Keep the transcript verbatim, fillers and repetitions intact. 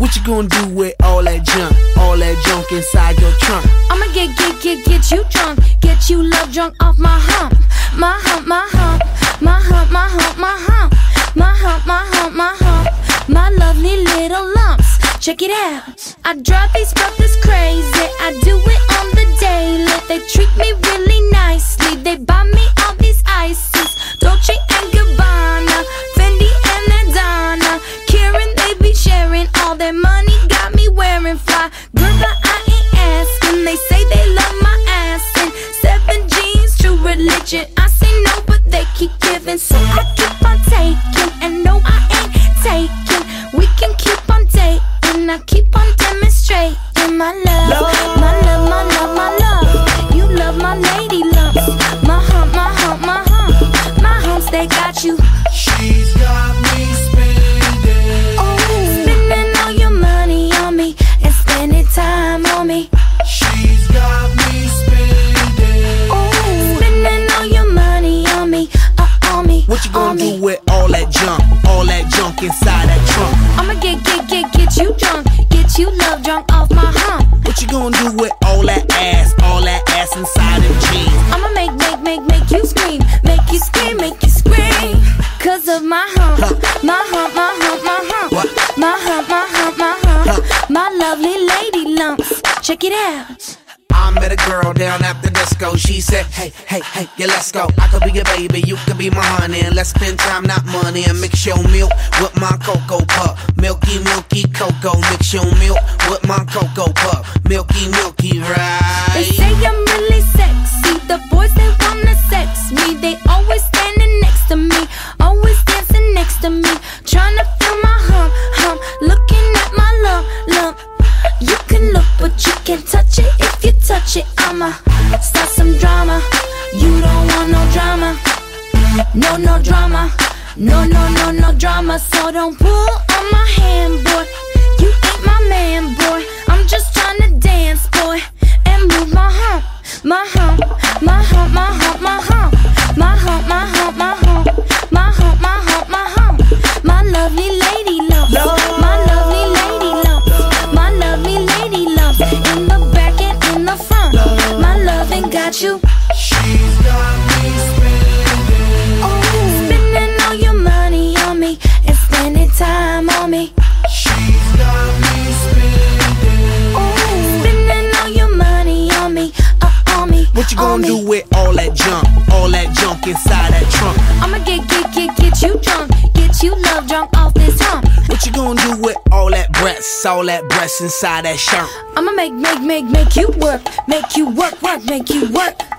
What you gonna do with all that junk, all that junk inside your trunk? I'ma get, get, get, get you drunk, get you love drunk off my hump, my hump, my hump, my hump, my hump, my hump, my hump, my hump, my hump, my lovely little lumps. Check it out. I drive these brothers crazy. I do it on the daily. They treat me really nicely. They buy me all these ices, Dolce and Gabbana, Fendi and Adana. Karen, they be sharing all their money. Got me wearing fly. Girl, but I ain't asking. They say they love my ass and seven jeans, true religion. I say no, but they keep giving, so I keep on taking. And no, I ain't taking. We can keep on dating. I keep on demonstrating my love, my love, my love, my love. You love my lady lumps, my hump, my hump, my hump, my humps, they got you. She's got me spending, oh, spending all your money on me and spending time on me. She's got me spending, oh, spending all your money on me, uh, on me. What you gonna on do me. with all that junk, all that junk inside that trunk? I'ma get, get, get, get you drunk, get you love drunk off my hump. What you gonna do with all that ass, all that ass inside them jeans? I'ma make, make, make, make you scream, make you scream, make you scream. Cause of my hump, Huh. my hump, my hump, my hump, What? my hump, my hump, my hump, Huh. my lovely lady lumps. Check it out. I met a girl down at the disco. She said, hey, hey, hey, yeah, let's go. I could be your baby, you could be my honey. And let's spend time, not money. And mix your milk with my cocoa pup. Milky, milky cocoa. Mix your milk with my cocoa pup. Milky, milky, right? They say I'm really sexy. The boys, they wanna sex me. They always standing next to me, always dancing next to me, trying to feel my hump, hump, looking at my lump, lump. You can look, but you can't touch it. If you touch it, I'ma start some drama. You don't want no drama, no, no drama, no, no, no, no drama. So don't pull on my hand, boy. You ain't my man, boy. I'm just trying to dance, boy, and move my hump, my hump, my hump, my hump, my hump, my hump, my hump, my hump, my hump, my hump, my hump, my lovely lady lumps, my lovely lady lumps, my lovely lady lumps, in the back and in the front. My loving got you. she's got me spending, Oh, spending all your money on me and spending time on me. she's got me spending, Oh, spending all your money on me, uh, on me. What you on gonna me. do with all that junk, all that junk inside that trunk? I'ma get, get, get, get you drunk, get you love drunk off this hump. What you gonna do with all that breasts, all that breasts inside that shirt? I'ma make, make, make, make you work, make you work, work, make you work.